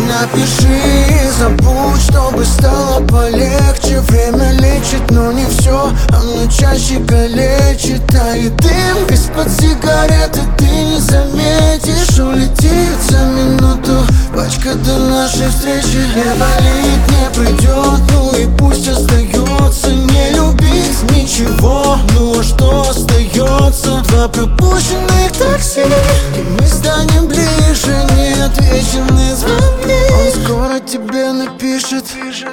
Напиши и забудь, чтобы стало полегче. Время лечит, но не все, оно чаще калечит. Тает дым из-под сигареты, ты не заметишь. Улетит за минуту пачка до нашей встречи. Не болит, не придет, ну и пусть остается. Не любить ничего, ну а что остается? Два пропущенных такси, и мы станем ближе. Неотвеченные звонки, он скоро тебе напишет.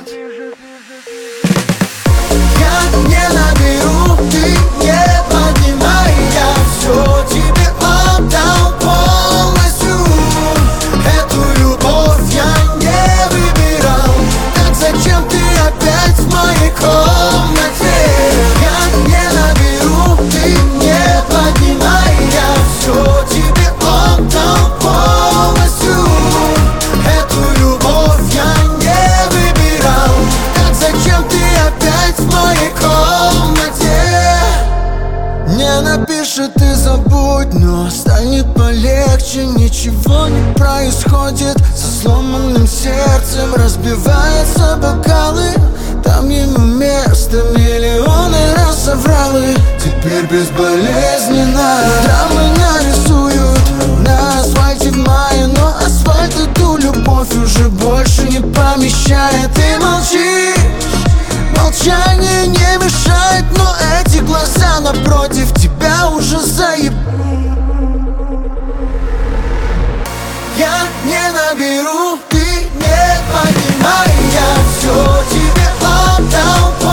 Я не наберу, ты не поднимай. Я все тебе отдал полностью. Эту любовь я не выбирал. Так зачем ты опять в моей комнате? Я не наберу, ты не поднимай. Я все тебе отдал полностью. Эту любовь я не выбирал. Так зачем ты опять в моей комнате? Не напишет и забудь, но станет полегче. Ничего не происходит со сломанным сердцем. Разбиваются бокалы, там ему место. Миллионы раз соврал, и теперь безболезненно драмы нарисуют на асфальте в мае. Но асфальт эту любовь уже больше не помещает. Ты молчишь, молчание не мешает, но эти глаза напротив тебя уже заеб... Я не наберу, ты не поднимай. Я все тебе отдал.